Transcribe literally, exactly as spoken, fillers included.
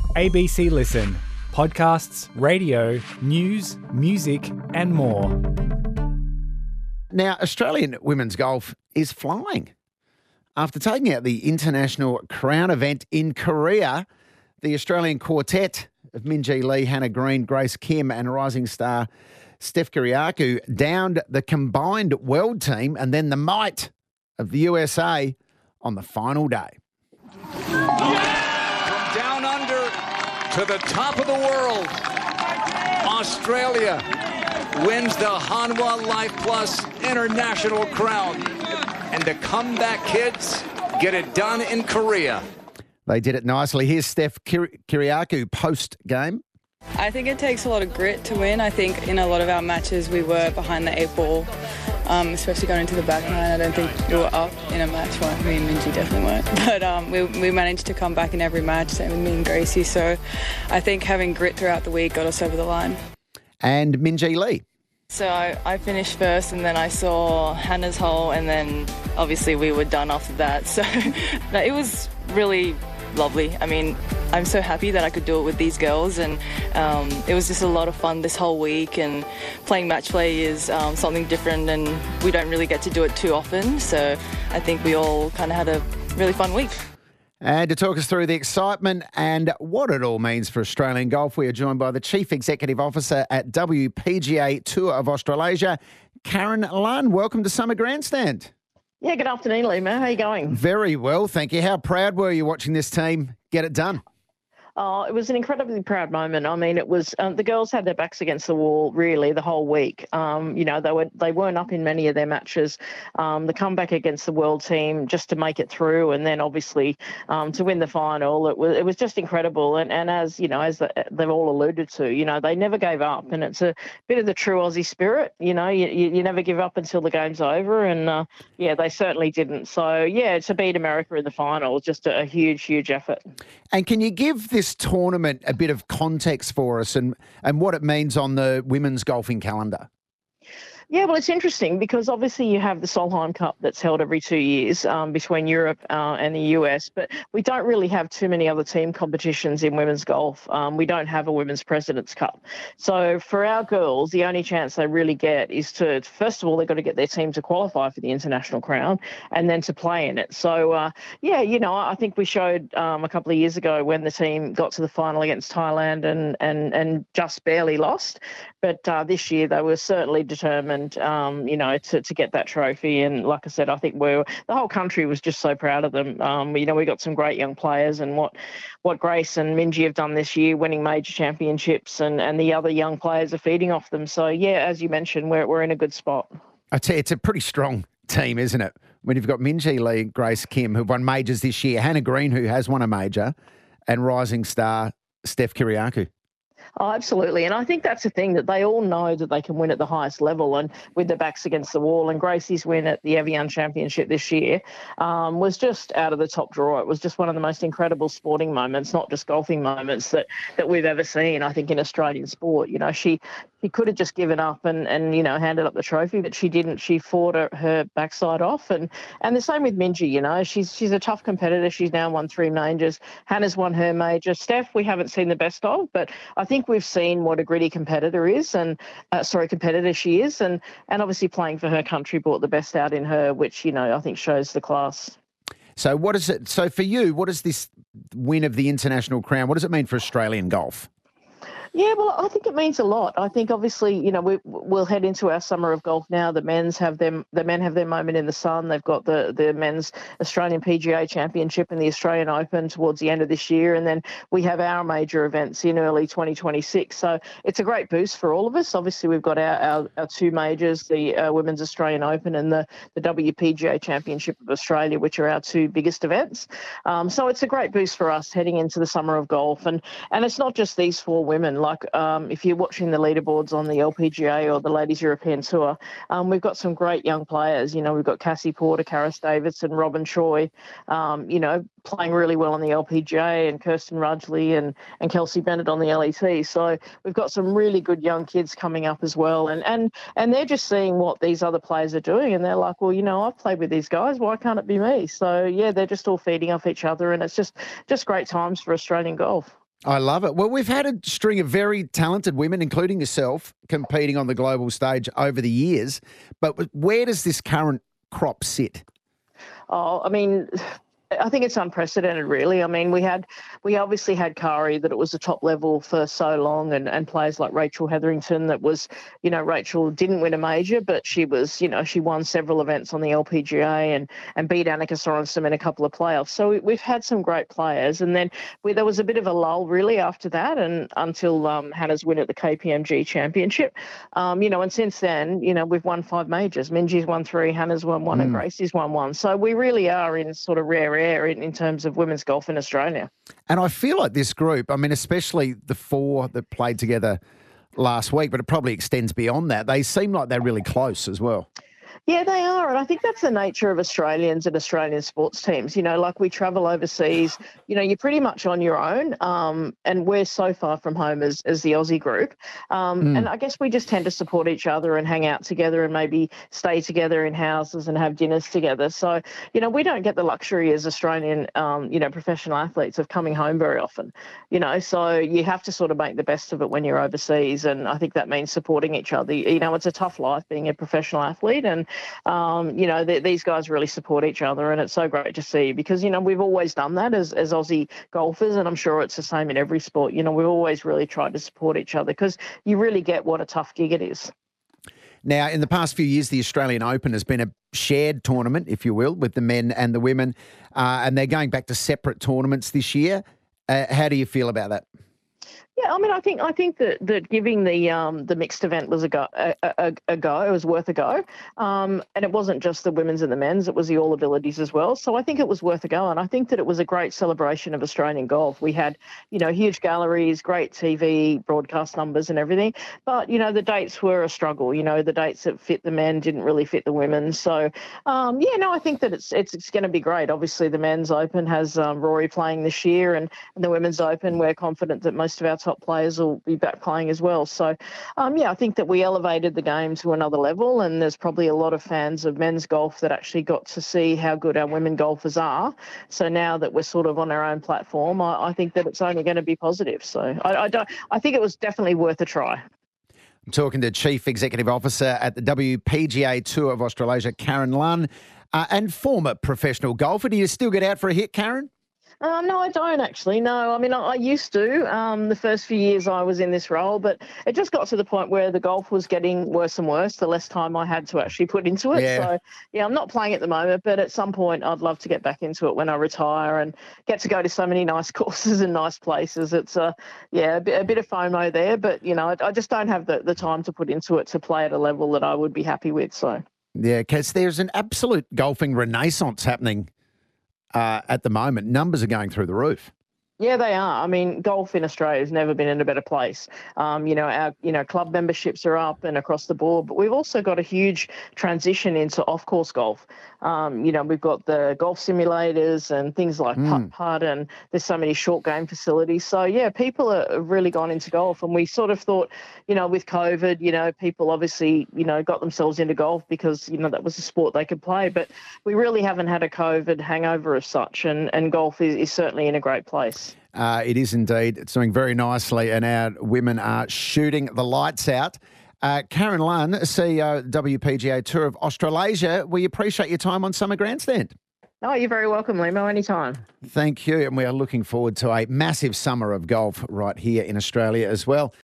A B C Listen. Podcasts, radio, news, music and more. Now, Australian women's golf is flying. After taking out the International Crown event in Korea, the Australian quartet of Minjee Lee, Hannah Green, Grace Kim and rising star Steph Kyriacou downed the combined world team and then the might of the U S A on the final day. From down under to the top of the world, Australia wins the Hanwha Life Plus International Crown. And the comeback kids get it done in Korea. They did it nicely. Here's Steph Kyriacou post-game. I think it takes a lot of grit to win. I think in a lot of our matches we were behind the eight ball, um, especially going into the back nine. I don't think we were up in a match. Well, me and Minjee definitely weren't. But um, we, we managed to come back in every match, same with me and Gracie. So I think having grit throughout the week got us over the line. And Minjee Lee. So I, I finished first and then I saw Hannah's hole and then obviously we were done after that. So no, it was really lovely. I mean, I'm so happy that I could do it with these girls and um, it was just a lot of fun this whole week, and playing match play is um, something different and we don't really get to do it too often. So I think we all kind of had a really fun week. And to talk us through the excitement and what it all means for Australian golf, we are joined by the Chief Executive Officer at W P G A Tour of Australasia, Karen Lunn. Welcome to Summer Grandstand. Yeah, good afternoon, Lima. How are you going? Very well, thank you. How proud were you watching this team get it done? Oh, it was an incredibly proud moment. I mean, it was um, the girls had their backs against the wall really the whole week. Um, you know, they were they weren't up in many of their matches. Um, the comeback against the world team just to make it through, and then obviously um, to win the final, it was it was just incredible. And and as you know, as the, they've all alluded to, you know, they never gave up, and it's a bit of the true Aussie spirit. You know, you you, you never give up until the game's over, and uh, yeah, they certainly didn't. So yeah, to beat America in the final, just a, a huge, huge effort. And can you give this tournament a bit of context for us and, and what it means on the women's golfing calendar? Yeah, well, it's interesting because obviously you have the Solheim Cup that's held every two years um, between Europe uh, and the U S, but we don't really have too many other team competitions in women's golf. Um, we don't have a Women's President's Cup. So for our girls, the only chance they really get is to, first of all, they've got to get their team to qualify for the International Crown and then to play in it. So, uh, yeah, you know, I think we showed um, a couple of years ago when the team got to the final against Thailand and, and, and just barely lost. But uh, this year they were certainly determined Um, you know, to, to get that trophy. And like I said, I think we're, the whole country was just so proud of them. Um, you know, we got some great young players, and what what Grace and Minjee have done this year, winning major championships, and, and the other young players are feeding off them. So, yeah, as you mentioned, we're, we're in a good spot. I tell you, it's a pretty strong team, isn't it? When you've got Minjee Lee, Grace Kim, who've won majors this year, Hannah Green, who has won a major, and rising star Steph Kyriacou. Oh, absolutely. And I think that's the thing, that they all know that they can win at the highest level and with their backs against the wall. And Gracie's win at the Evian Championship this year um, was just out of the top drawer. It was just one of the most incredible sporting moments, not just golfing moments, that, that we've ever seen, I think, in Australian sport. You know, she she could have just given up and, and, you know, handed up the trophy, but she didn't. She fought her, her backside off. And and the same with Minjee, you know. She's she's a tough competitor. She's now won three majors. Hannah's won her major. Steph, we haven't seen the best of, but I think we've seen what a gritty competitor is, and uh, sorry, competitor she is. And, and obviously playing for her country brought the best out in her, which, you know, I think shows the class. So what is it? So for you, what is this win of the International Crown? What does it mean for Australian golf? Yeah, well, I think it means a lot. I think obviously, you know, we, we'll head into our summer of golf now. The men's have them, the men have their moment in the sun. They've got the the men's Australian P G A Championship and the Australian Open towards the end of this year, and then we have our major events in early twenty twenty-six. So it's a great boost for all of us. Obviously, we've got our our, our two majors, the uh, Women's Australian Open and the the W P G A Championship of Australia, which are our two biggest events. Um, so it's a great boost for us heading into the summer of golf, and and it's not just these four women. Like um, if you're watching the leaderboards on the L P G A or the Ladies European Tour, um, we've got some great young players. You know, we've got Cassie Porter, Karis Davidson, Robin Choi, um, you know, playing really well on the L P G A, and Kirsten Rudgley and, and Kelsey Bennett on the L E T. So we've got some really good young kids coming up as well. And, and, and they're just seeing what these other players are doing, and they're like, well, you know, I've played with these guys. Why can't it be me? So, yeah, they're just all feeding off each other, and it's just, just great times for Australian golf. I love it. Well, we've had a string of very talented women, including yourself, competing on the global stage over the years. But where does this current crop sit? Oh, I mean, I think it's unprecedented, really. I mean, we had, we obviously had Kari that it was the top level for so long, and, and players like Rachel Hetherington that was, you know, Rachel didn't win a major, but she was, you know, she won several events on the L P G A and and beat Annika Sorenstam in a couple of playoffs. So we, we've had some great players, and then we, there was a bit of a lull really after that, and until um, Hannah's win at the K P M G Championship, um, you know, and since then, you know, we've won five majors. Minji's won three, Hannah's won one, mm. and Gracie's won one. So we really are in sort of rare air in, in terms of women's golf in Australia. And I feel like this group, I mean, especially the four that played together last week, but it probably extends beyond that. They seem like they're really close as well. Yeah, they are. And I think that's the nature of Australians and Australian sports teams. You know, like we travel overseas, you know, you're pretty much on your own. Um, and we're so far from home as, as the Aussie group. Um, mm. And I guess we just tend to support each other and hang out together and maybe stay together in houses and have dinners together. So, you know, we don't get the luxury as Australian, um, you know, professional athletes of coming home very often, you know, so you have to sort of make the best of it when you're overseas. And I think that means supporting each other. You know, it's a tough life being a professional athlete, and Um, you know, th- these guys really support each other, and it's so great to see because, you know, we've always done that as, as Aussie golfers, and I'm sure it's the same in every sport. You know, we've always really tried to support each other because you really get what a tough gig it is. Now, in the past few years, the Australian Open has been a shared tournament, if you will, with the men and the women, uh, and they're going back to separate tournaments this year. Uh, how do you feel about that? Yeah, I mean, I think I think that, that giving the um, the mixed event was a go, a, a, a go. It was worth a go, um, and it wasn't just the women's and the men's; it was the all abilities as well. So I think it was worth a go, and I think that it was a great celebration of Australian golf. We had, you know, huge galleries, great T V broadcast numbers, and everything. But you know, the dates were a struggle. You know, the dates that fit the men didn't really fit the women. So um, yeah, no, I think that it's it's, it's going to be great. Obviously, the men's Open has um, Rory playing this year, and, and the women's Open, we're confident that most of our top players will be back playing as well. So, um, yeah, I think that we elevated the game to another level, and there's probably a lot of fans of men's golf that actually got to see how good our women golfers are. So now that we're sort of on our own platform, I, I think that it's only going to be positive. So I, I don't. I think it was definitely worth a try. I'm talking to Chief Executive Officer at the W P G A Tour of Australasia, Karen Lunn, uh, and former professional golfer. Do you still get out for a hit, Karen? Um, no, I don't actually. No, I mean, I, I used to. Um, the first few years I was in this role, but it just got to the point where the golf was getting worse and worse the less time I had to actually put into it. Yeah. So, yeah, I'm not playing at the moment, but at some point I'd love to get back into it when I retire and get to go to so many nice courses and nice places. It's, uh, yeah, a bit, a bit of FOMO there, but, you know, I, I just don't have the, the time to put into it to play at a level that I would be happy with, so. Yeah, because there's an absolute golfing renaissance happening Uh, at the moment. Numbers are going through the roof. Yeah, they are. I mean, golf in Australia has never been in a better place. Um, you know, our you know club memberships are up and across the board, but we've also got a huge transition into off-course golf. Um, you know, we've got the golf simulators and things like mm. putt putt, and there's so many short game facilities. So yeah, people are, have really gone into golf, and we sort of thought, you know, with COVID, you know, people obviously you know got themselves into golf because you know that was a sport they could play, but we really haven't had a COVID hangover as such, and and golf is, is certainly in a great place. Uh, it is indeed. It's doing very nicely, and our women are shooting the lights out. Uh, Karen Lunn, C E O W P G A Tour of Australasia, we appreciate your time on Summer Grandstand. Oh, you're very welcome, Limo, anytime. Thank you, and we are looking forward to a massive summer of golf right here in Australia as well.